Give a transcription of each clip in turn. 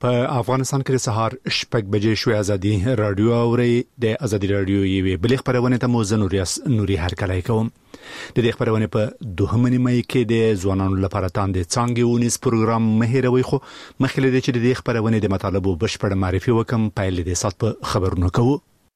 په افغانستان کې د سهار شپږ بجې شوې ازادي رادیو اوري د ازادي رادیو یوې بل خبرونه ته موزن نوري هرکلای کوم د دې خبرونه په دوهمه نیمه کې د ځوانانو لپاره تاند څنګه ونیس پروګرام مهیروي خو مخکې د دې خبرونه د مطالبه بشپړ معرفي وکم پایل د سات په خبرونه کوو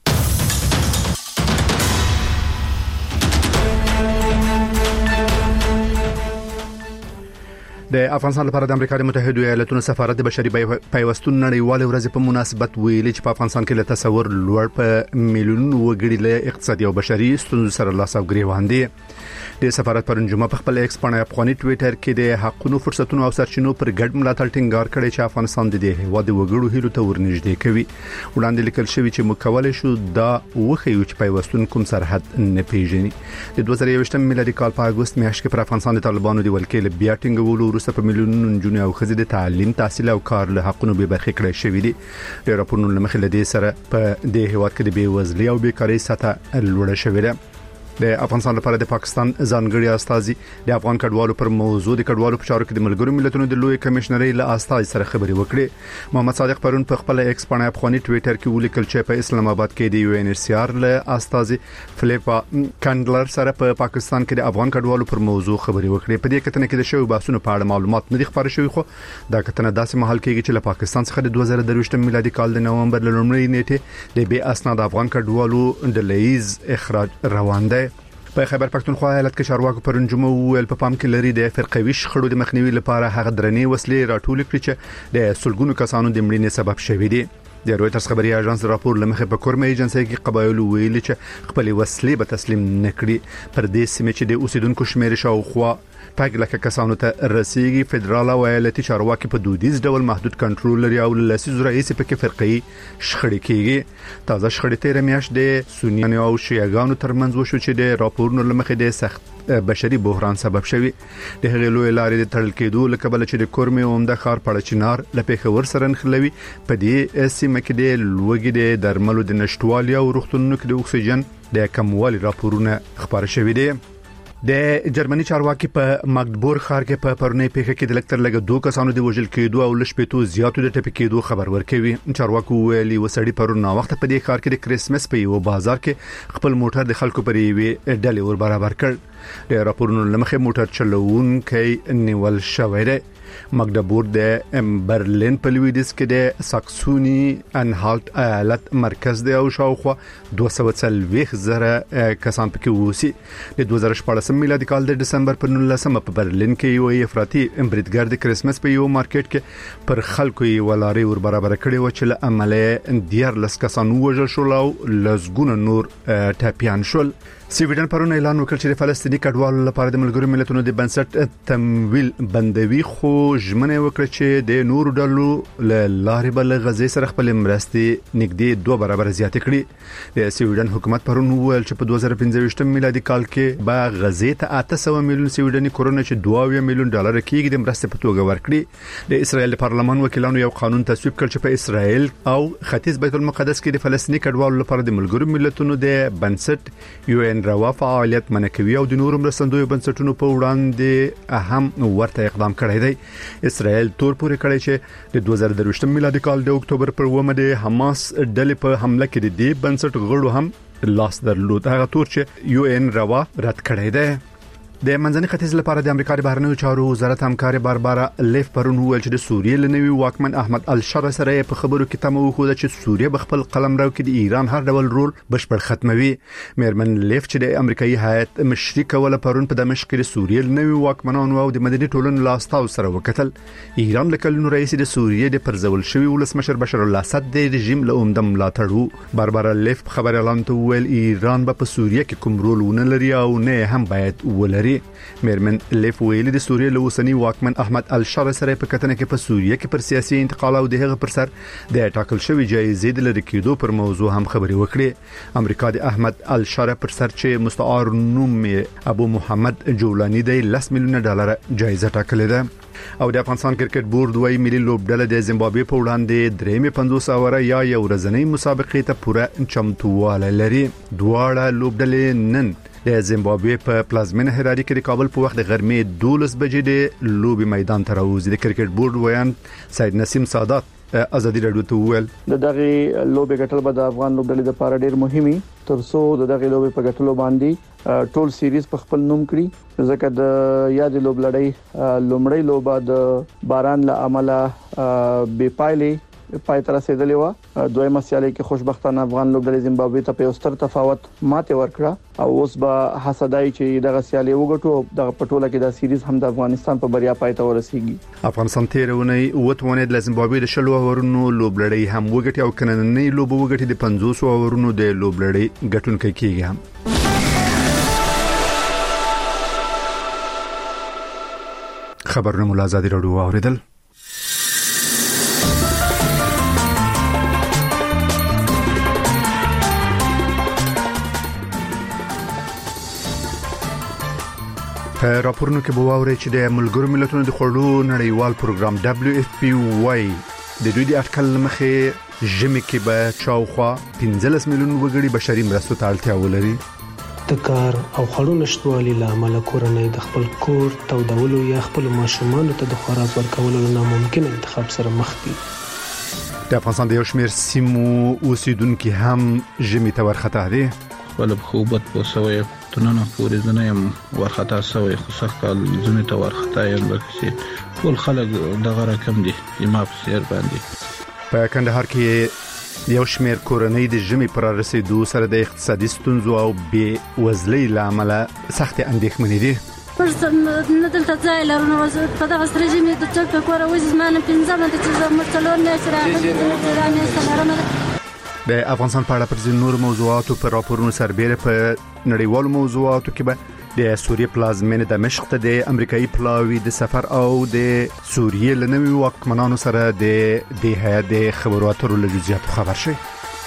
د افغانستان لپاره د امریکا متحده ایالاتونو سفارت د بشري پیوستون نړیوال ورځ په مناسبت ویلي چې په افغانستان کې له تصور لوړ په میلیونونو وګړي له اقتصادي او بشري ستونزو سره لاس او ګریوان دي د سفارت پرون جمعه په خپل ایکس باندې افغاني ټوئیټر کې د حقونو فرصتونو او سرچینو پر ګډ ملاتړ ټینګار کړی چې افغانستان د دې هیواد وګړو هیلو ته ورنږدې کوي وړاندې لیکل شوی چې مکول شو دا وخیو چې پیوستون کوم سرحد نه پیژني د 2021 میلادي کال په اگست میاشت کې پر افغانستان د طالبانو د ولکې له بیا ټینګولو وروسته په میلیونونو نجونې او ښځې د تعلیم تحصیل او کار له حقونو به برخه کړی شوې دي د راپورونو لمخې له دې سره په دې هیواد کې د بیوزلۍ او بیکاری سطح لوړه شوې ده د افغانستان لپاره د پاکستان ځانګړي استازي د افغان کډوالو پر موضوع د کډوالو په چارو کې د ملګرو ملتونو د لوی کمشنري له استازي سره خبري وکړي محمد صادق پرون په خپل ایکس باندې افغاني ټوئیټر کې ولیکل چې په اسلام آباد کې د یو ان ایچ سی آر له استازي فلیپا کانډلر سره په پاکستان کې د افغان کډوالو پر موضوع خبري وکړي په دې کتنه کې د شوی بحثونو په اړه معلومات نه دي خبر شوی خو دا کتنه داسې محل کېږي چې له پاکستان څخه د 2023 میلادي کال د نومبر لومړۍ نیټه د بي اسناد افغان کډوالو د لیز اخراج روان دی په خیبر پښتونخوا ایالت کې چارواکو پرون جمعه ویل په پام کې لري د فرقوي شخړو د مخنیوي لپاره هغه درنې وسلې راټول کړي چې د سلګونو کسانو د مړینې سبب شوي دي د رويټرز خبري اژانس راپور لمخه په کورمه ایجنسي کې قبایلو ویل چې خپل وسلې به تسلیم نکړي پر دې سیمه چې د اوسیدونکو شمیر شاوخوا پاک لکه کسانو ته رسیدي فدرال او ایالتي چارواکي په دودیز ډول محدود کنټرول لري او لسیز رئیس په کې فرقي شخړې کیږي تازه شخړې تیر میاشت د سنیانو او شیعاګانو ترمنځ وشو چې د راپورونو لمخه د سخت بشري بحران سبب شوی د هغې لوی لارې د تړل کېدو لکه بل چې د کورمه عمده ښار پړچنار لپاره ور سره نخلوي په دې سیمه کې د لوګي د درملو د نشټوالي او روغتونونو کې د اکسیجن د کموالي راپورونه خبر شوی دي د جرمني چارواکي په ماګدبورګ ښار کې په پرونی پیښه کې د لکتر لګ دوه کسانو د وژل کېدو او لشپېتو زیاتو د ټپي کېدو خبر ورکوي چارواکو ویلي وسړي پرون وخت په دې ښار کې د کریسمس په یو بازار کې خپل موټر د خلکو پر یوې ډلې ور برابر کړ د راپورونو لمخې موټر چلوونکی نیول شوی دی ماګدبورګ د برلین په لویدیس کې د ساکسونی انهالت ایالت مرکز دی او شاوخوا 240 زره کسان پکې ووسی د 2014 میلادي کال د دسمبر پر 19 په برلین کې یو افراطي امبریدګر د کریسمس په یو مارکیټ کې پر خلکو یې ولاري ور برابر کړي و چې له عمله ډیر لس کسان وژل شول او لزګونه نور ټاپیان شول سویډن پرون اعلان وکړ چې د فلسطیني کډوالو لپاره د ملګرو ملتونو د بنسټ تمویل بندوي خو ژمنه وکړه چې د نورو ډلو له لارې بل غزې سره خپل مرستې نږدې 2 برابر زیات کړي د سویډن حکومت پرون ویل چې په 2015 میلادي کال کې به غزې ته 800 میلیون سویډني کرونه چې 2 میلیون ډالر کېږي د مرستې په توګه ورکړي د اسرایل پارلمان وکیلانو یو قانون تصویب کړ چې په اسرایل او ختیځ بیت المقدس کې د فلسطیني کډوالو لپاره د ملګرو ملتونو د بنسټ یو روا فعالیت منکوي او د نورو مرستندوی بنسټونو په وړاندې اهم ورته اقدام کړی دی اسرائیل تور پورې کړی چې د 2023 میلادي کال د اکتوبر پر 1 د حماس ډلې په حمله کې د دې بنسټ غړو هم لاس درلود هغه تور چې یو ان روا رد کړی دی د منځني ختیځ لپاره د امریکا د بهرنیو چارو وزارت همکار باربارا لیف پرون ویل چې د سوریې لنوي واکمن احمد الشر سره په خبرو کې تمو خو چې سوریه بخپل قلمرو کې د ایران هر ډول رول بشپړ ختموي مېرمن لیف چې د امریکایي هیئت مشري کوله پرون په دمشق کې د سوریې لنوي واکمنانو او د مدني ټولنې لاستاو سره وکتل ایران لکلنو رئیس د سوریې د پرځول شوی ولسمشر بشار الاسد د رژیم له عمده ملاتړو باربارا لیف خبر اعلان ته ویل ایران به په سوریه کې کوم رول ونه لري او نه هم باید ولري مېرمن لیف ویلي د سوریې له اوسنی واکمن احمد الشر سره په کتنه کې په سوریه کې پر سیاسي انتقال او د هغه پر سر د ټاکل شوی جایزې د لری کېدو پر موضوع هم خبري وکړي امریکا د احمد الشر پر سر چې مستعار نوم ابو محمد جولانی د 10 میلیون ډالر جایزه ټاکلې ده او د افغانستان کرکټ بورډ وایي ملي لوبډله د زیمبابوې په وړاندې درېمه 50 اوره یا یو ورځنۍ مسابقې ته پوره چمتواله لري دواړه لوبډلې نن د زیمبابوې په پلازمینه هراري کې د کابل په وخت د غرمې 12 بجې د لوبي میدان ته راوځي د کرکټ بورډ ویان سید نسیم سادات ازادي رادیو ته وویل دغه لوبې ګټل به د افغان لوبډلې لپاره ډېر مهمي ترڅو دغه لوبې په ګټلو باندې ټول سیریز په خپل نوم کړی ځکه د یاد لوبلړۍ لومړی لوبه د باران له امله بې پایلې پای تر رسیدلې و دویمه سیالي کې خوشبختانه افغان لوبډلې زیمبابوې ته په ستر تفاوت ماته ورکړه او اوس به حسدای چې دغه سیالي وګټو د پټوله کې د سیریز هم د افغانستان په بریا پای ته ورسیږي افغانستان تیرونه وټونه د زیمبابوې د شلو اورونو لوبلړۍ هم وګټي او کنننې لوب وګټي د 500 اورونو د لوبلړۍ ګټونکي کیږي هم خبرونه مول ازادي رادیو اوریدل په راپورونو کې بووري چې د ملګرو ملتونو د خړلو نړیوال پروګرام WFP وايي د دوی د اټکل مخې ژمي کې به چاوخوا 15 میلیون وګړي بشري مرستو ته اړتیا ولري د کار او خړو نشټوالي لامل کورنۍ د خپل کور تودولو یا خپل ماشومان ته د خوراک ورکولو ناممکن انتخاب سره مخ دي د افغانستان د یو شمېر سیمو اوسیدونکو هم ژمي ته ورخته دي ولب خوبت په سوي تنونه پورې زنیم ورختا سوي خو سخت زمي ته ورختا یم چې ټول خلک دغه رقم دي ما په سیر باندې په کندهار کې یو شمېر کورنۍ د ژمي پر رسیدو سره د اقتصادي ستونزو او بې وزلۍ لامل سخت اندېښمنې دي پرسم ندلته ځای لرونه په دغه سره ژمي د ټول په کور وځي زمانه 15 منټه چې مرتلون نه سره د افغانستان په اړه پر ځینو نور موضوعاتو پر راپورونو سربېره په نړیوالو موضوعاتو کې به د سوریې پلازمینه دمشق ته د امریکایي پلاوی د سفر او د سوریې لنوي واکمنانو سره د هيئت د خبرو اترو له جزئیاتو خبر شي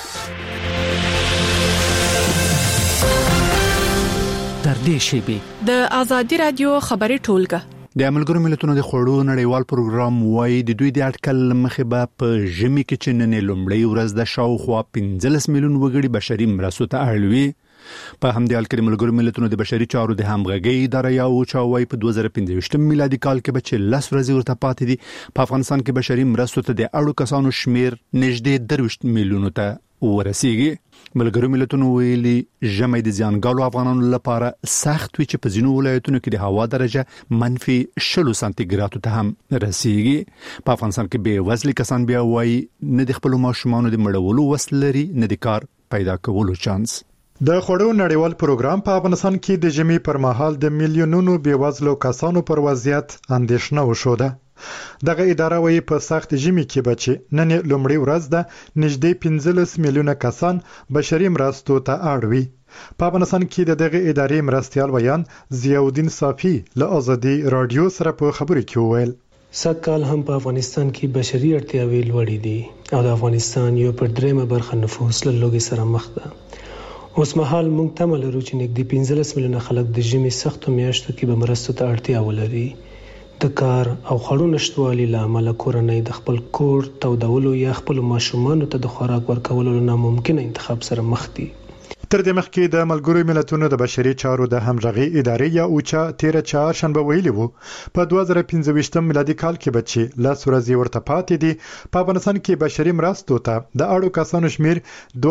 در دې شی د ازادي رادیو خبري ټولګه د ملګرو ملتونو د خړو نړیوال پروګرام وايي د دوی د اټکل مخې به په ژمي کې چې نن لومړی ورځ د شاوخوا 15 میلیون وګړي بشري مرستو ته اړوي په همدې حال کې ملګرو ملتونو د بشري چارو د همغږي ادارې یو چاوي په 2015 میلادي کال کې به چې 10 ورځې ورته پاتې دي په افغانستان کې بشري مرستو ته د اړو کسانو شمیر نږدې 30 میلیونو ته ورسیږي ملګرو ملتونو ویلي ژمي د زیانګالو افغانانو لپاره سخت وي چې په ځینو ولایتونو کې د هوا درجه منفي 60 سانتیګراد ته هم رسیږي په افغانستان کې به وزلي کسان بیا وایي نه د خپل ماشومان د مړولو وسلري نه د کار پیدا کولو چانس د خړو نړیوال پروګرام په افغانستان کې د ژمي پر مهال د میلیونونو بیوزلو کسانو پر وضعیت اندېښنه وشوده دغه اداره وايي په سخت ژمي کې بچي نن لومړی ورځ ده نږدې 15 میلیونه کسان بشري مرستو ته اړوي په افغانستان کې دغه ادارې مرستيال ویان ضیاءالدین صافی له ازادي رادیو سره په خبرو کې وویل سکهال هم په افغانستان کې بشري اړتیاوې لوړې دي او د افغانستان یو پر درېمه برخه نفوس له لوګي سره مخ ده اوس مهال موږ تمه لرو چې نږدې 15 میلیونه خلک د ژمي سختو میاشتو کې به مرستو ته اړتیا ولري د کار او خړو نشټوالي لامل کورنۍ د خپل کور تودولو یا خپل ماشومان ته د خوراک ورکولو ناممکن انتخاب سره مخ دي تر دې مخکې د ملګرو ملتونو د بشري چارو د همغږي ادارې یا اوچا 13 شنبه ویلي وو په 2015 میلادي کال کې بچي 10 ورځې ورته پاتې دي په افغانستان کې بشري مرستو ته د اړو کسانو شمیر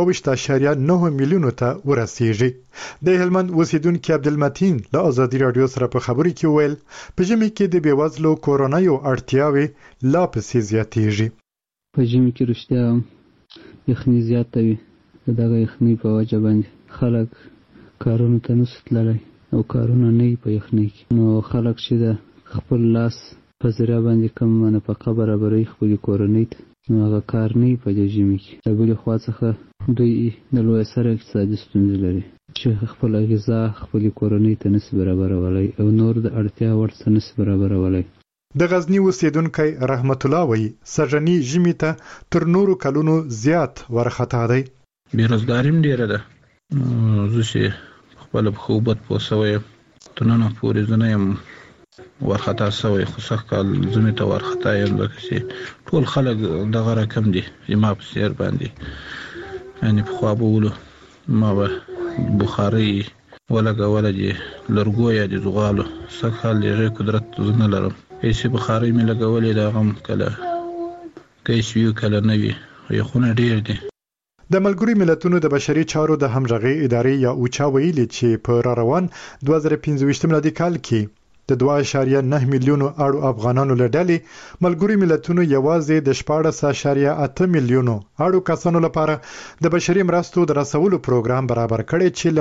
22.9 میلیونو ته ورسیږي د هلمند اوسیدونکو عبدالمتین له ازادي رادیو سره په خبرو کې ویل په ژمي کې د بیوزلو کورونایو اړتیاوې لا پسې زیاتېږي په ژمي کې رښتیا یخني زیاته وي دغه یخني په وجه باندې خلک کارونو ته نشي تللی او کارونه نه په یخني کې نو خلک چې د خپل لاس په ذریعہ باندې کوم نفقه برابري خپل کورنۍ ته نو هغه کار نه په ژمي کې د بل خوا څخه دوی د لوی سره اقتصادي ستونزې لري چې خپل غذا خپل کورنۍ ته نشي برابرولای او نور د اړتیا وړ څه نشي برابرولای د غزنی اوسیدونکو رحمت الله وایي سرجنی ژمي ته تر نورو کلونو زیات ورختا دی بیروزګاریم ډیره ده زه چې خپل خوبت په سوي تنونه پورې زنیم ورختا سوي خو سخت زمي ته ورختا یم چې ټول خلک دغه رقم دي ما په سیر باندې یعنی په خوا بولو ما به بخاري ولګه چې لرګو یا د زغالو سخت لري قدرت زنه لرم پیسې بخاري مې لګولې دا غم کله کیسوي کله نه وي یخونه ډیر دي. د ملګري ملتونو د بشري چارو د همغږي ادارې یا اوچا ویلي چې په روان 2025 میلادي کال کې د 2.9 میلیونو اړو افغانانو لړلې ملګري ملتونو یوازې د 14.8 میلیونو اړو کسانو لپاره د بشري مرستو د رسولو پروګرام برابر کړي چې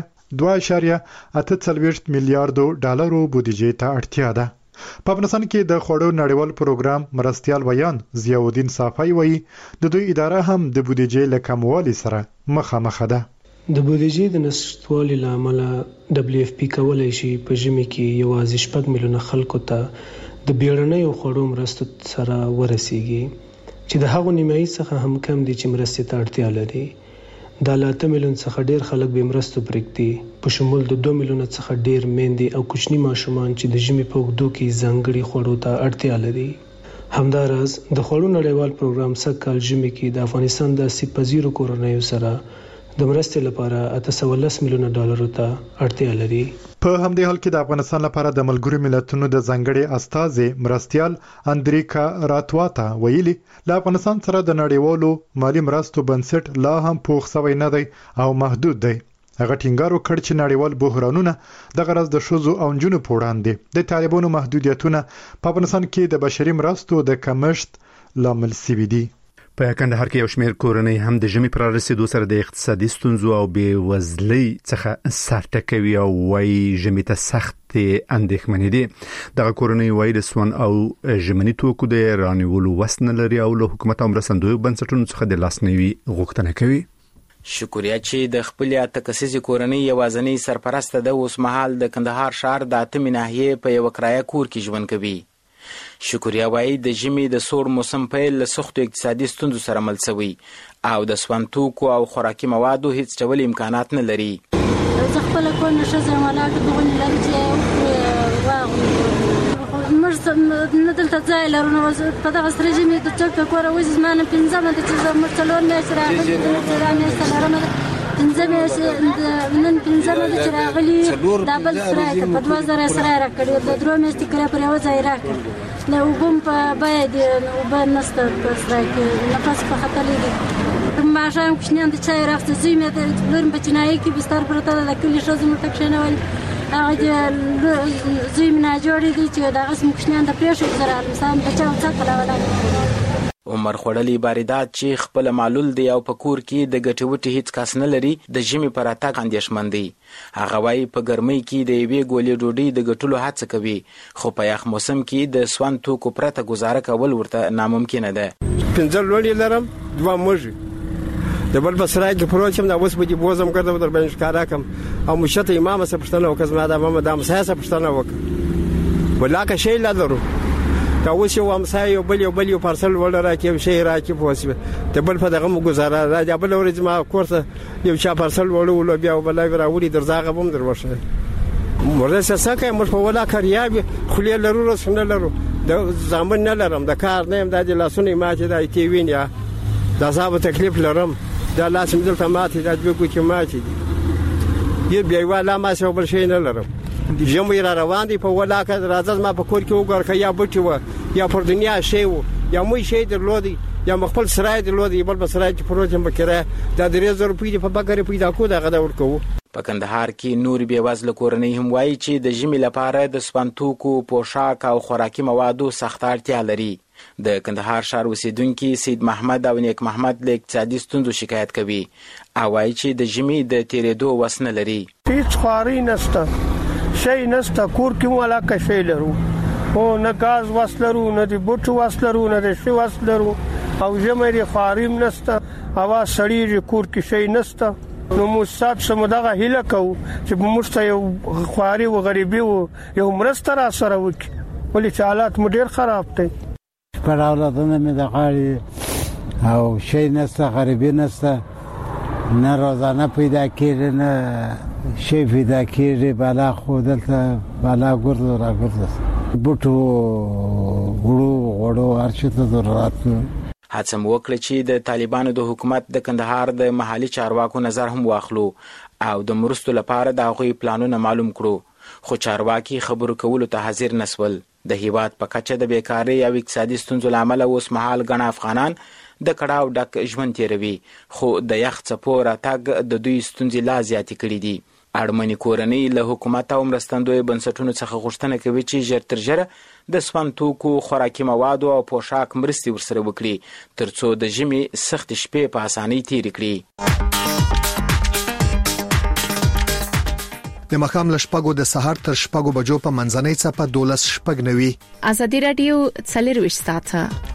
لمخې 2.48 میلیارډ ډالرو بودیجې ته اړتیا ده. په افغانستان کې د خوړو نړیوال پروګرام مرستيال ویان ضیاءالدین صافی وایي د دوی اداره هم د بودیجې له کموالي سره مخامخ ده. د بودیجې د نشټوالي لامل WFP کولای شي په ژمي کې یوازې 6 میلیونه خلکو ته د بیړنیو خوړو مرستو سره ورسیږي چې د هغو نیمایي څخه هم کم دي چې مرستې ته اړتیا لري. د 8 میلیون څخه ډیر خلک به مرستو پرېږدي په شمول د 2 میلیونه څخه ډیر میندې او کوچني ماشومان چې د ژمي په اوږدو کې ځانګړي خوړو ته اړتیا لري. همداراز د خوړو نړیوال پروګرام سږکال ژمي کې د افغانستان د 80 کورنیو سره د مرستې لپاره 810 میلیونه ډالرو ته اړتیا لري. په همدې حال کې د افغانستان لپاره د ملګرو ملتونو د ځانګړي استازي مرستيال اندریکا راتواتا ویلي له افغانستان سره د نړیوالو مالی مرستو بنسټ لا هم پوښ سوی نه دی او محدود دی. هغه ټینګار وکړ چې نړیوال بحرانونه د غرض د شوزو او جنونو په وړاندې د طالبانو محدودیتونه په افغانستان کې د بشري مرستو د کمښت لامل شوي دي. په کندهار کې یو شمېر کورنۍ هم د ژمي پر رسیدو سره د اقتصادي ستونزو او بېوزلۍ څخه سر ټکوي او وايي ژمي ته سخت اندېښمنې دي. دغه کورنۍ وايي د سون او ژمني توکو د رانیولو وس نه لري او له حکومت او مرستندویو بنسټونو څخه د لاسنیوي غوښتنه کوي. شکریا چې د خپل تکسیزي کورنۍ یوازنۍ سرپرسته د اوس مهال د کندهار ښار د 8 ناحیه په یو کرایه کور کې ژوند کوي. شکریا وايي د ژمي د سوړ موسم پیل له سختو اقتصادي ستونزو سره مل شوی او د سون توکو او خوراکي موادو هیڅ ډول امکانات نه لري. زه خپل کور نشه زم ولاړ دغه لري چې واغ نه دلته ځای لرو په دغه سره ژمي د څوک په کور وځي زمانه 15 منټه چې زه مرتلون نه سره راغلی نن 15 منټه راغلی دا بل سره په 2000 سره راکړی د درو میاشتې کړه پر یو ځای راکړ نو وبم په باید وبن نست په سره کې نفس په خطر لري ما شام کښنان د چای راځي زمې د لرم بچنای کې بستر پرته د کلی شوز متکښنه ول هغه زمې نه جوړې دي چې دا اسم کښنان د پرېښو زره انسان بچاو څه کلاوله. عمر خړلې باریدات چې خپل معلول دی او په کور کې د ګټوټي هیڅ کس نه لري د ژمي پر اتاق اندیشمن دی. هغه وايي په ګرمۍ کې د یوې ګولې ډوډۍ د ګټلو هڅه کوي خو په یخ موسم کې د سون توکو پرته گزاره کول ورته ناممکن ده. 15 لولې لرم 2 موږ د بل بسرای کې پروچم دا اوس به بوزم کړم در باندې ښکارا کوم او مشته امام سره پښتنه وکړم دا ماما د امسایه پښتنه وکړه ولاکه شی لا درو دا اوس یو امسایه یو بل یو پارسل ولر راکې شی راکې پوسبه ته بل په دغه گزاره را دا بل ورځ ما کورته یو چا پارسل ولو بیا بل راوړي درځاغه بم دروشه ورته سکه مر په ولا کاریاب خلیه لرو رسنه لرو د زامن نه لرم د کار نه د لاسونه ما چې د تی وین یا دا صاحب تکلیف لرم دا لاسم دلته ماته د بګو چې ماته دی بیا ولا ما څه بل شي نه لرم ژمي را روان دي په ولا کې راځم ما په کور کې وګور یا بچو یا پر دنیا شی وو یا مې شی درلودي یا مخبل سرای درلودي بل بسرای چې پروژه مکره دا 3000 روپۍ په بګره پیدا کو دا غدا ورکو. په کندهار کې نور بېوزله کورنۍ هم وایي چې د ژمي لپاره د سپنتوکو پوشاک او خوراکي موادو سخت اړتیا لري. د کندهار ښار اوسیدونکي سید محمد او نیک محمد له اقتصادي ستونزو شکایت کوي او وایي چې د ژمي د تیرېدو وس نه لري. هیڅ خواري نشته شي نشته کور کې ولا کا شي لرو او نه غاز وسلرو نه د بوټو وسلرو نه د شي وسلرو او ژمي خواریم نشته هوا سړی کور کې شي نشته نو موږ سم دغه هیله کوو چې موږ ته یو خواري او غریبي او یو مرسته را سره وکړي ولې چې حالات مو ډیر خراب دي پر اولادونه مې د غاړي او شي نشته غریبي نشته نه روزانه پیدا کېږي نه شي پیدا کېږي بالا خو دلته بالا ګرځو را ګرځو بوټو غړو هرڅه ته ضرورت. هڅه وکړه چې د طالبانو د حکومت د کندهار د محلي چارواکو نظر هم واخلو او د مرستو لپاره د هغوی پلانونه معلوم کړو خو چارواکي خبرو کولو ته حاضر نسول. د هیواد په کچه د بیکارۍ او اقتصادي ستونزو له امله اوس مهال ګڼ افغانان د کړاو ډک ژوند تیروي، خو د یخ څپو راتګ د دوی ستونزې لا زیاتې کړي دي. اړمنې کورنۍ له حکومت او مرستندویه بنسټونو څخه غوښتنه کوي چې ژر تر ژره د سون توکو، خوراکي موادو او پوشاک مرستې ورسره وکړي ترڅو د ژمي سختې شپې په اسانۍ تېرې کړي. د مخام له شپږو د سهار تر شپږو بجو په منځنۍ څپه 12:09. ازادي رادیو 24 ساعته.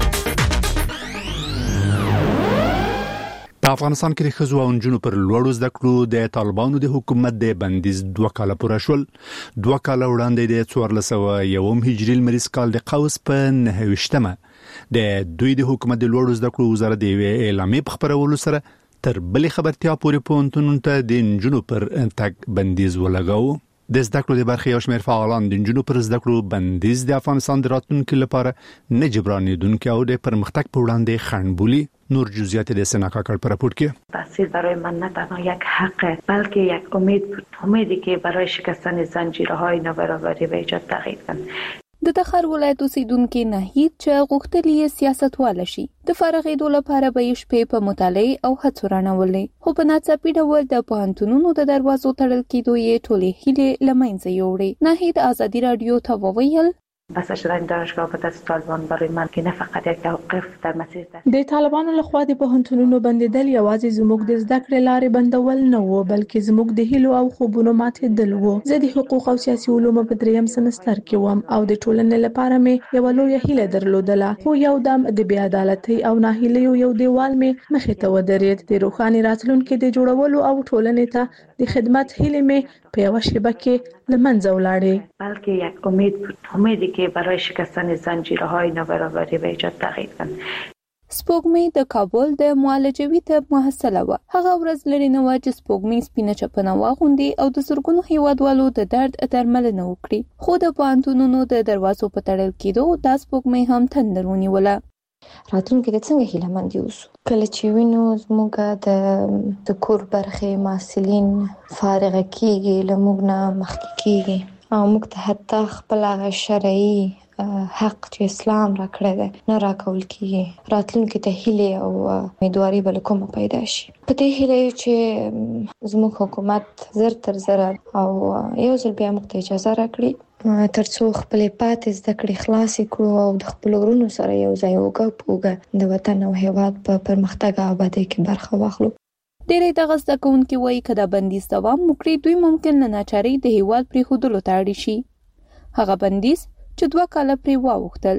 په افغانستان کې د ښځو او نجونو پر لوړو زده کړو د طالبانو د حکومت د بندیز 2 کاله پوره شول. 2 کاله وړاندې د 1401 هجري لمریز کال د قوس په 29مه د دوی د حکومت د لوړو زده کړو وزارت د اعلامیې په خبرولو سره تر بلې خبرتیا پورې پوهنتونونو ته د نجونو پر تګ بندیز ولګاوه. د زده کړو د برخې یو شمېر فعالان د نجونو پر زده کړو بندیز د افغانستان د راتلونکي لپاره نه جبرانیدونکي او د پرمختګ په وړاندې خنډ بولي. نور جزئیات د سنا کاکړ پر راپورت کې. تحصیل برای من نه تنها یک حق بلکه یک امید بود، امیدی که برای شکستن زنجیرهای نابرابری و ایجاد تغییر کنند. د تخار ولایت اوسیدونکو ناهید چې غوښتلې سیاستوال شي د فارغېدو لپاره به یې شپې په مطالعه او هڅو رانولې، خو په ناڅاپي ډول د پوهنتونونو د دروازو تړل کېدو یې ټولې هیلې له منځه یوړې. ناهید ازادي رادیو ته وویل بسته شدن دانشگاه به دست طالبان برای من که نه فقط یک توقف در مسیر د طالبانو لخوا د پوهنتونونو بندیدل یوازې زموږ د زده کړې لارې بندول نه وو، بلکې زموږ د هیلو او خوبونو ماتېدل وو. زه د حقوق او سیاسي علومو په 3م سمستر کې وم او د ټولنې لپاره مې یو لوی هیله درلودله، خو یو دم د بې عدالتۍ او ناهیلیو یو دیوال مې مخې ته ودرېد. د روښانه راتلونکي د جوړولو او ټولنې ته د خدمت هیله مې په یو شیبه کې لمنځه ولاړې. بلکې یک امید بود، امیدی که برای شکستن زنجیرهای نابرابری و ایجاد تغییر کنند. سپوږمۍ د کابل د معالجوي طب محصله وه. هغه ورځ لري نه و چې سپوږمۍ سپینه چپنه واغوندي او د زرګونو هیوادوالو د درد درملنه وکړي، خو د پوهنتونونو د دروازو په تړل کېدو دا سپوږمۍ هم تندر ونیوله. راتلونکي د څنګه هیله‌مندي اوسو کله چې وینو زموږ د کور برخې محصلین فارغ کیږي، له موږ نه مخکې کیږي او موږ ته حتی خپل هغه شرعي حق چې اسلام راکړی دی نه راکول کیږي. راتلونکي ته هیله او امیدواري به له کومه پیدا شي. په دې هیله چې زموږ حکومت زر تر زر او یو ځل بیا موږ ته اجازه راکړي ترڅو خپل پاتې زده کړې خلاصې کړو او د خپل ورونو سره یو ځای وګورو د وطن او هیواد په پرمختګ او آبادۍ کې برخه واخلو. ډېری دغه زده کوونکي وایي که دا بندیز دوام وکړي دوی ممکن له ناچارۍ د هیواد پرېښودلو ته اړ شي. هغه بندیز چې 2 کاله پرې واوښتل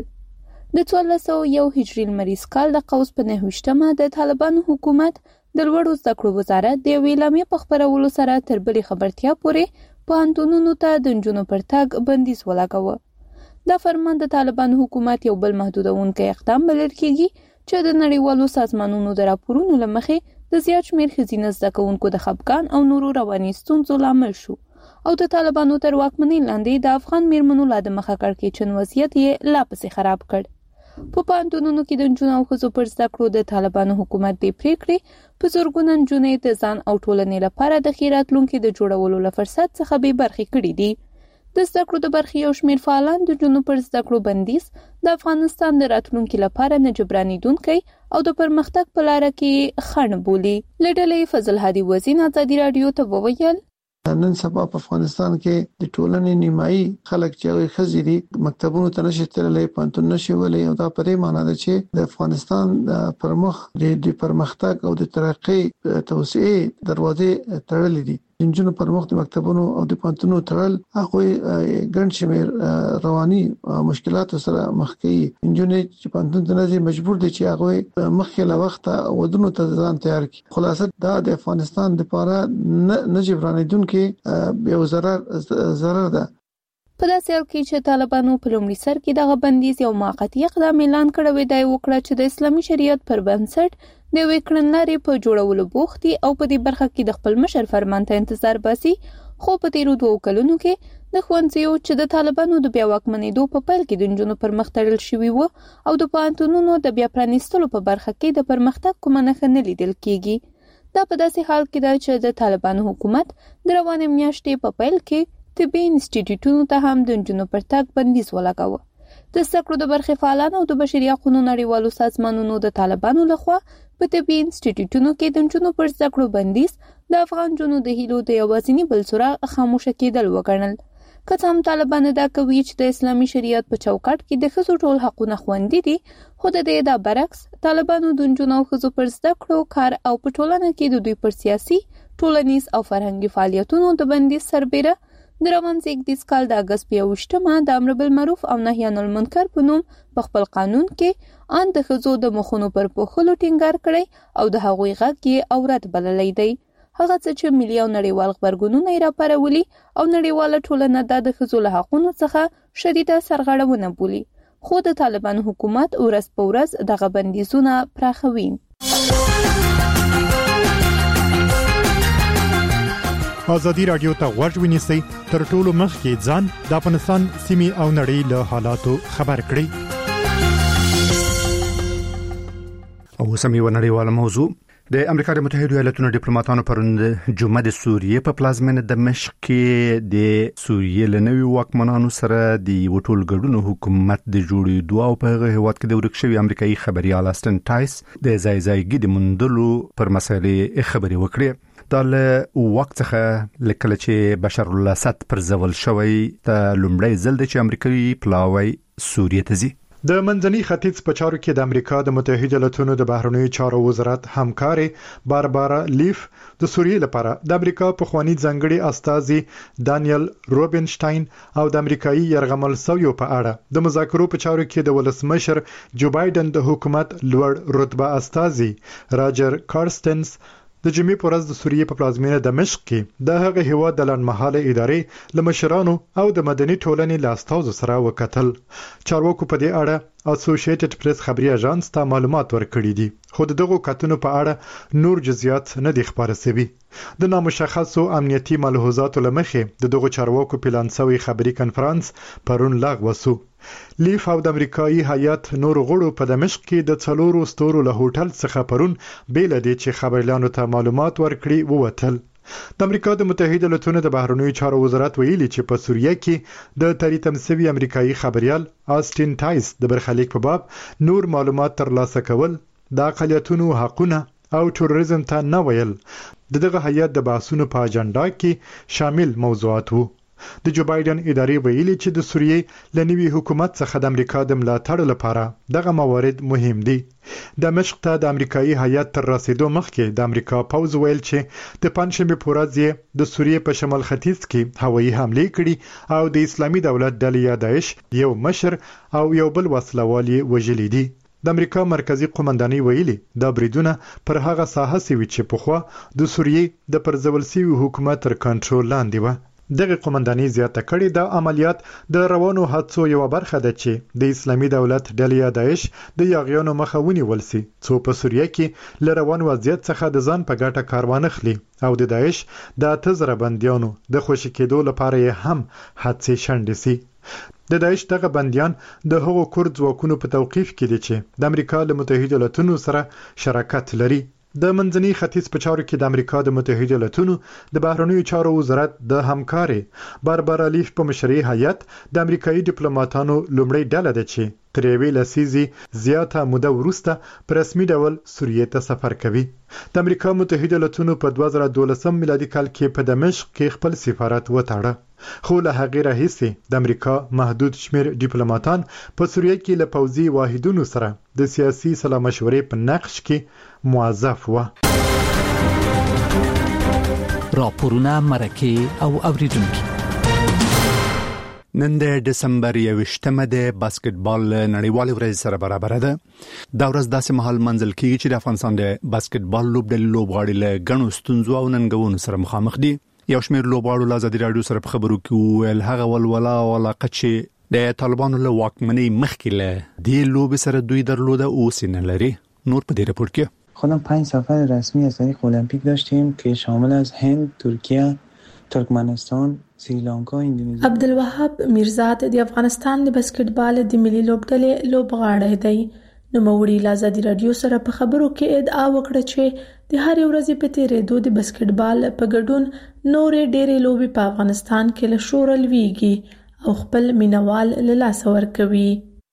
د 1401 هجري لمریز کال د قوس په 29مه د طالبانو حکومت د لوړو زده کړو وزارت د یوې اعلامیې په خپرولو سره تر بلې خبرتیا پورې پوهنتونونو ته د نجونو پر تګ بندیز ولګاوه. دا فرمان د طالبانو حکومت یو بل محدودونکی اقدام بلل کېږي چې د نړیوالو سازمانونو د راپورونو له مخې د زیات شمېر ښځینه زده کوونکو د خپګان او نورو رواني ستونزو لامل شو او د طالبانو تر واکمنۍ لاندې د افغان میرمنو لا د مخه کړکېچن وضعیت یې لا پسې خراب کړ. په پوهنتونونو کې د نجونو او ښځو پر زده کړو د طالبانو حکومت د پریکړې په زرګونه نجونې د ځان او ټولنې لپاره د ښې راتلونکي د جوړولو له فرصت څخه بې برخې کړي دي. د زده کړو د برخې یو شمېر فعالان د نجونو پر زده کړو بندیز د افغانستان د راتلونکي لپاره نه جبرانیدونکی او د پرمختګ په لاره کې خنډ بولي. له ډلې فضل هادي وزین ازادي رادیو ته وویل نن سبا په افغانستان کې د ټولنې نیمایي خلک چې خزي دي مکتبونو ته نشي تللی، پانتون نشي ولی، او دا په دې معنی ده چې د افغانستان پرمخ د پرمختګ او د ترقۍ توسعې دروازې تړلې دي. انجنونو پرمخ د مکتبونو او د پانتونو تړل هغه ګڼ شمېر رواني مشکلات سره مخ کوي. انجنونو چې پانتون ته نه مجبور دي چې هغه مخکې له وخته ودونو ته ځان تیار کړي. خلاصه دا د افغانستان لپاره نه جبرانیدونکي یو ضرر ده. په داسې حال کې چې طالبانو په لومړي سر کې دغه بندیز یو موقتي اقدام اعلان کړی دی وکړه چې د اسلامي شریعت پر بنسټ د یوې کړنلارې په جوړولو بوخت دي او په دې برخه کې د خپل مشر فرمان ته انتظار باسي. خو په تیرو 2 کلونو کې د ښوونځیو چې د طالبانو د بیا واکمنېدو په پیل کې د نجونو پر مخ تړل شوي وو او د پوهنتونونو د بیا پرانیستلو په برخه کې د پرمختګ کومه نښه نه لیدل کېږي. دا په داسې حال کې ده چې د طالبانو حکومت د روانې میاشتې په پیل کې طبي انسټیټیوټونو ته هم د نجونو پر تګ بندیز ولګاوه. د زده کړو د برخې فعالانو او د بشري حقوقو نړیوالو سازمانونو د طالبانو لخوا په طبي انسټیټیوټونو کې د نجونو پر زده کړو بندیز د افغان نجونو د هیلو د یوازینی بل څراغ خاموشه کېدل وګڼل. که څه هم طالبان دا کوي چې د اسلامي شریعت په چوکاټ کې د ښځو ټول حقونه خوندي دي، خو د دې دا برعکس طالبانو د نجونو او ښځو پر زده کړو، کار او په ټولنه کې د دوی پر سیاسي، ټولنیز او فرهنګي فعالیتونو د بندیز سربیره د روان زېږدیز کال د اګست په 28 د امر بالمعروف او نهي عن المنکر په نوم په خپل قانون کې ان د ښځو د مخونو پر پوښلو ټینګار کړی او د هغوی غږ یې عورت بللی دی. هغه څه چې ملي او نړیوال غبرګونونه یې راپارولي او نړیواله ټولنه د ښځو له حقونو څخه شدیده سرغړونه بولي، خو د طالبان حکومت ورځ په ورځ دغه بندیزونه پراخوي. ازادي راډیو ته غوږ ونیسئ، تر ټولو مخکې ځان د افغانستان سیمې او نړۍ له حالاتو خبر کړئ. او سمي ونړیواله موضوع د امریکا د متحده ایالاتونو ډیپلوماټانو پروند جمعه د سوریې په پلازمینه دمشق کې د سوریې لنوي واکمنانو سره د وټول ګډونو حکومت د جوړېدو او په هغه هیواد کې د ورکشوي امریکایي خبريال استن ټایس د ځای د مندلو پر مسایلې خبري وکړي. د وخت څخه لکه چې بشار الاسد پر ځول شوی ته لومړی ځل د امریکایي پلاوی سوریې ته ځي. د منځني ختیځ په چارو کې د امریکا د متحده ایالاتونو د بهرنیو چارو وزارت همکاري باربارا لیف د سوریې لپاره د امریکا په خواني ځنګړي استاذي دانیل روبنشتاین او د امریکایي يرغمل سویو په اړه د مذاکرو په چارو کې د ولسمشر جو بایدن د حکومت لوړ رتبه استاذي راجر کارستنس د جمعې په ورځ د سوریې په پلازمینه دمشق کې د هغه هیواد د لنډمهاله ادارې لمشرانو او د مدني ټولنې لاستاوزو سره وکتل. چارواکو په دې اړه اسوسییټډ پریس خبري اژانس ته معلومات ورکړي دي، خو دغه کتنو په اړه نور جزئیات نه دي خبره شوي. د نامشخصو امنیتي ملحوظاتو لمخې دغه چارواکو پلان شوی خبري کانفرنس پرون لغوه شو. لیف او د امریکایي هیئت نور غړو په دمشق کې د څلورو ستورو له هوټل څخه پرون بیل دي چې خبريالانو ته معلومات ورکړي ووتل. د امریکا د متحده ایالاتونو د بهرنیو چارو وزارت ویلي چې په سوریه کې د تریتم سوي امریکایي خبريال آستین ټایس د برخلیک په باب نور معلومات ترلاسه کول، د اقلیتونو حقوقونه او تروریزم ته نه ویل دغه هیئت د بحثونو په اجنډا کې شامل موضوعات وو. د جو بایدن ادارې ویلي چې د سوریې لنوي حکومت څخه د امریکا د ملاتړ لپاره دغه موارد مهم دي. دمشق ته د امریکایي هیئت تر رسیدو مخکې د امریکا پوز ویل چې د پنځمې په ورځ د سوریې په شمال ختیځ کې هوایي حمله کړې او د اسلامي دولت ډلې یا داعش یو مشر او یو بل وسلوال وژلي دي. د امریکا مرکزی قومندانۍ ویلي دا بریدونه پر هغه ساحه سوي چې پخوا د سوریې د پرځول سوي حکومت تر کنټرول لاندې و. دغه قومندانۍ زیاته کړې د عملیات د روانو حادثو یو برخه ده چې د اسلامي دولت ډلې داعش د یاغیانو مخه ونیول سي څو په سوریه کې ل روان وضعیت څخه د ځان په ګټه کاروان اخلي او د داعش د 8000 بنديانو د خوشی کېدو لپاره یې هم حادثه شنډ سي. د داعش دغه بنديان د هغو کورد ځواکونو په توقيف کې دي چې د امریکا د متحده ایالاتونو سره شراکت لري. د منځني ختیځ په چارو کې د امریکا د متحده ایالاتونو د بهرنیو چارو وزارت د همکاري باربارا لیف په مشرۍ هیئت د امریکایي ډیپلوماټانو لومړی ډله ده چې تر یوې لسیزې زیاته موده وروسته په رسمي ډول سوریې ته سفر کوي. د امریکا متحده ایالاتونو په 2012 میلادي کال کې په دمشق کې خپل سفارت وتاړه، خو له هغې راهیسې د امریکا محدود شمیر ډیپلوماټان په سوریه کې له پوځي واحدونو سره د سیاسي سلا مشورې په نقش کې موظف و. راپورونه مرکه او اوریدونکو نن د دسمبر 28مه د باسکټبال نړیوال ورځ سره برابر ده. دا ورځ داسې مهال منځل کیږي چې د افغانستان د باسکټبال لوبډلې لوبغاړي له غنو ستونزو او ننګونو سره مخامخ دي. یو شمېر لوبغاړو له ازادي راډیو سره په خبرو کې ویل هغه ولولا او علاقه چې د طالبانو له واکمنۍ مخکې له دې لوب سره دوی درلوده او سینه لري. نور په دې رپورت کې خودم 5 سفر رسمی از طریق المپیک داشتیم که شامل از هند، ترکیه، ترکمنستان، سریلانکا، اندونزیا. عبدالوهاب میرزاد د افغانستان د باسکټبال د ملي لوبډلې لوبغاړی دی. نو موري له ازادي راډیو سره په خبرو کې ادعا وکړه چې د هرې ورځې په تیریدو د بسکټبال په ګډون نورې ډېرې لوبې په افغانستان کې له شوره لویږي او خپل مینوال له لاسه ورکوي.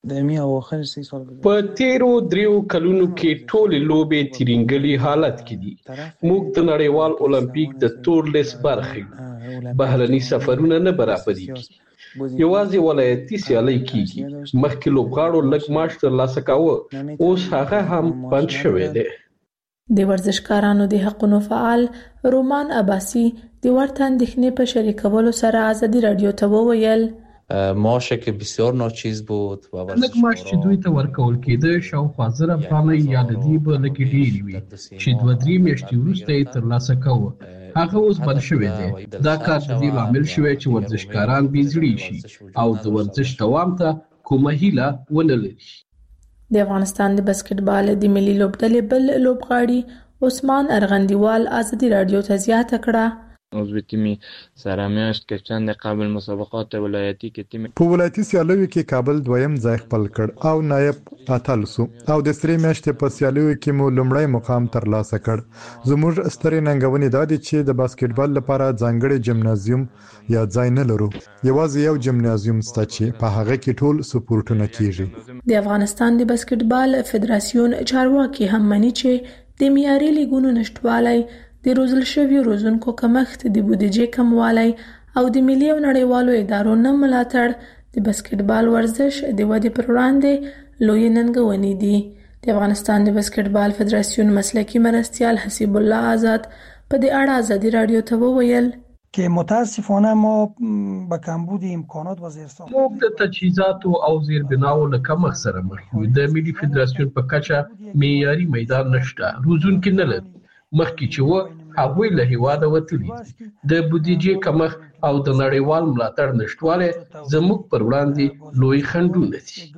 په تیرو 3 کلونو کې ټولې لوبې تیرینګلي حالت کې دي. موږ د نړیوال اولمپیک د تورلیس برخه یو. بهرني سفرونه نه برابرېږي. یوازې ولایتي سیالۍ کېږي. مخکې لوبغاړو لږ معاش ترلاسه کاوه، اوس هغه هم بند شوی دی. د ورزشکارانو د حقونو فعال رومان عباسی د ورته اندېښنې په شریکولو سره ازادي رادیو ته وویل معاش که بسیار ناچیز بود و لږ معاش چې دوی ته ورکول کېده شاوخوا 1000 افغانۍ یا د دې به لږ ډېرې وي چې 2-3 میاشتې وروسته یې ترلاسه کوه. هغه اوس بند شوی دی. دا کار د دې لامل شوی چې ورزشکاران بېزړې شي او د ورزش دوام ته کومه هیله ونه لري. د افغانستان د بسکټبال د ملي لوبډلې بل لوبغاړي عثمان ارغندیوال ازادي رادیو ته زیاته کړه عضو تیم سرمیاشت که چند قبل مسابقات ولایتی که تیم په ولایتي سیالیو کې کابل دویم ځای خپل کړ او نایب اتل سو او د سری میاشتې په سیالیو کې مو لومړی مقام ترلاسه کړ. زموږ سترې ننګونې دا دي چې د باسکټبال لپاره ځانګړی جمنازیوم یا ځای نه لرو. یوازې یو جمنازیوم شته چې په هغه کې ټول سپورټونه کیږي. د افغانستان د باسکټبال فدراسیون چارواکي هم مني چې د معیاري لیګونو نشټوالی، د روزل شویو روزونکو کمښت، د بودیجې کموالی او د ملي او نړیوالو ادارو نه ملاتړ د بسکټبال ورزش د ودې پر وړاندې لوی ننګونې دي. د افغانستان د بسکټبال فدراسیون مسلکي مرستیال حسیب الله آزاد په دې اړه ازادي رادیو ته وویل که متاسفانه ما به کمبود امکانات و زیرساخت موږ د تجهیزاتو او زیربناو له کمښت سره مخ یو. د ملي فدراسیون په کچه معیاري میدان نشته، روزونکي نه لري. مخکې چې و هغوی له هیواده وتلي دي. د بودیجې کمښت او د نړیوال ملاتړ نشتوالی زموږ پر وړاندې لوی خنډونه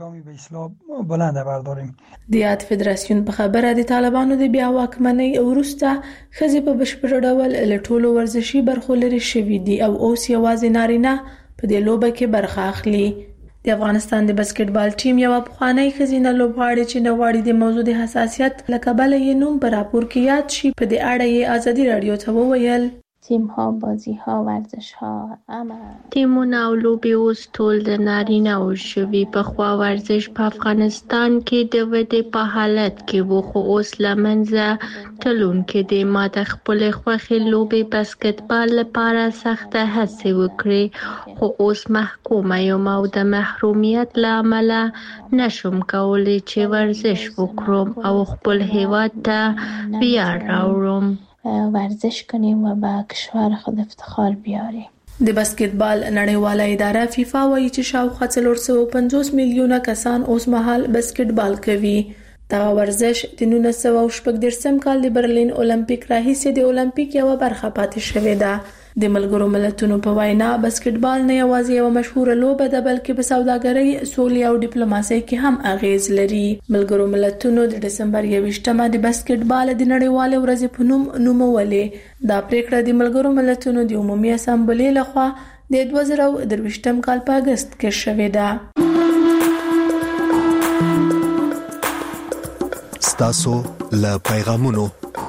دي. د یاد فدراسیون په خبره د طالبانو د بیا واکمنۍ وروسته ښځې په بشپړ ډول له ټولو ورزشي برخو لرې شوي دي او اوس یوازې نارینه په دې لوبه کې برخه اخلي. د افغانستان د بسکټبال ټیم یو پخوانی ښځینه لوبغاړې چې نه غواړي د موضوع د حساسیت له کبله یې نوم په راپور کې یاد شي په دې اړه یې ازادي رادیو ته وویل تیم ها، بازی ها، ورزش ها، تیمونه او لوبې اوس ټول د نارینه او شوي. پخوا ورزش په افغانستان کې د ودې په حالت کې و خو اوس له منځه تلونکي دی. ما د خپلې خوښې لوبې بسکټبال لپاره سخته هڅې وکړې خو اوس محکومه یم او د محرومیت له امله نشم کولی چې ورزش وکړم او خپل هیواد ته ویاړ راوړم. ورزش کنیم و به کشور خود افتخار بیاریم. د بسکټبال نړیواله اداره فیفا وایي چې شاوخوا 450 میلیونه کسان اوس مهال بسکټبال کوي. دا ورزش د 1940 کال د برلین اولمپیک راهیسې د اولمپیک یو برخه پاتې شوې ده. د ملګرو ملتونو په وینا بسکټبال نه یوازې یو مشهوره لوبه ده بلکې په سوداګرۍ، سولې او ډیپلوماسۍ کې هم اغیز لري. ملګرو ملتونو د ډسمبر 21مه د بسکټبال د نړیوال ورځې په نوم نومولې. دا پریکړه د ملګرو ملتونو د عمومي اسامبلې لخوا د 2023 کال په اگست کې شوې ده. ستاسو له پیغامونو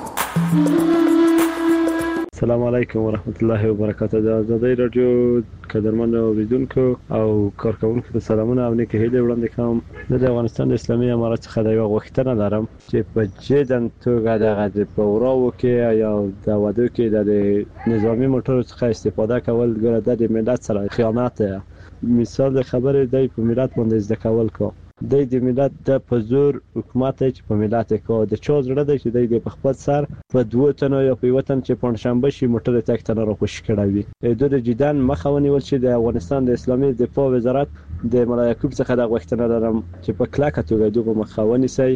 السلام علیکم ورحمت الله وبرکاته. د ازادي رادیو قدرمن اوریدونکو او کارکونکو ته سلامونه او نیکه هیله وړاندې کوم. د افغانستان اسلامي امارات څخه د یو غوښتنه لرم چې په جدن توګه د پوراو کې یا د ودو کې د نظامی موټرو څخه استفاده کول ګره د ملت سره خیانت دی. مثال خبره دی په ملت باندې ځکه کول کو د ملت د پزور حکومت چې په ملت کو د چا زړه دی چې د خپل سر په 2 تنو یا په وطن چې پنځشنبه شي موټر تک تنه را خوش کړوي. د جدان مخاوني ول چې د افغانستان د اسلامي دفاع وزارت د ملایکوب څخه د غوښتنه لرم چې په کلاکه توګه دغه مخاوني سي.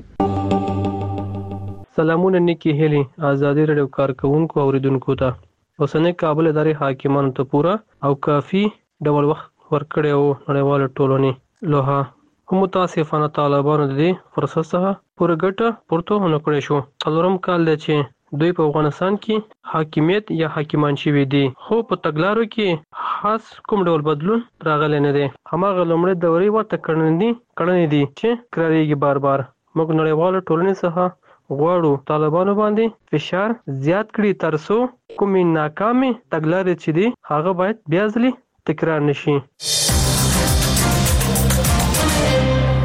سلامونه نیکی هلی ازادي رادیو کارکونکو اوریدونکو ته. اوسنۍ کابل ادارې حاکمانو ته پورا او کافي ډول وخت ورکړی او نړیوال ټولنې لوها متاسفانه طالبانو د دې فرصت څخه پوره ګټه پورته ونه کړې شو. څلورم کال دی چې دوی په افغانستان کې حاکمیت یا حاکمان شوي دي خو په تګلارو کې خاص کوم ډول بدلون راغلی نه دی. هماغه لومړۍ دورې ورته کړنې دي چې کراریږي بار بار. موږ نړیوالو ټولنې څخه غواړو طالبانو باندې فشار زیات کړي ترڅو کومې ناکامې تګلارې چې دي هغه باید بیا ځلې تکرار نشي.